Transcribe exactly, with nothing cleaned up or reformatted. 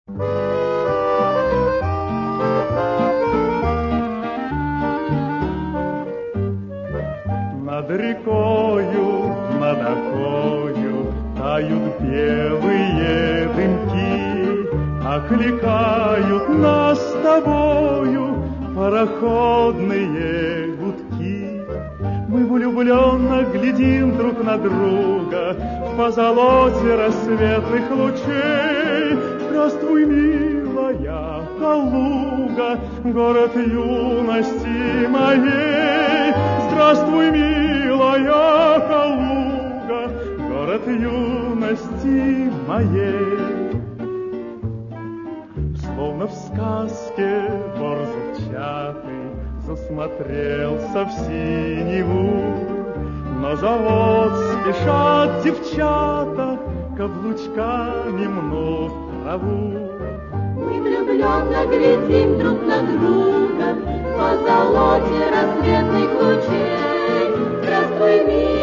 Над рекою, над окою тают белые дымки, окликают нас с тобою пароходные гудки. Мы влюбленно глядим друг на друга в позолоте рассветных лучей. Здравствуй, милая Калуга, город юности моей. Здравствуй, милая Калуга, город юности моей. Словно в сказке бор зубчатый засмотрелся в синеву. На завод спешат девчата, каблучками мнут траву. Мы влюбленно глядим друг на друга по золоте рассветных лучей. Здравствуй, мир.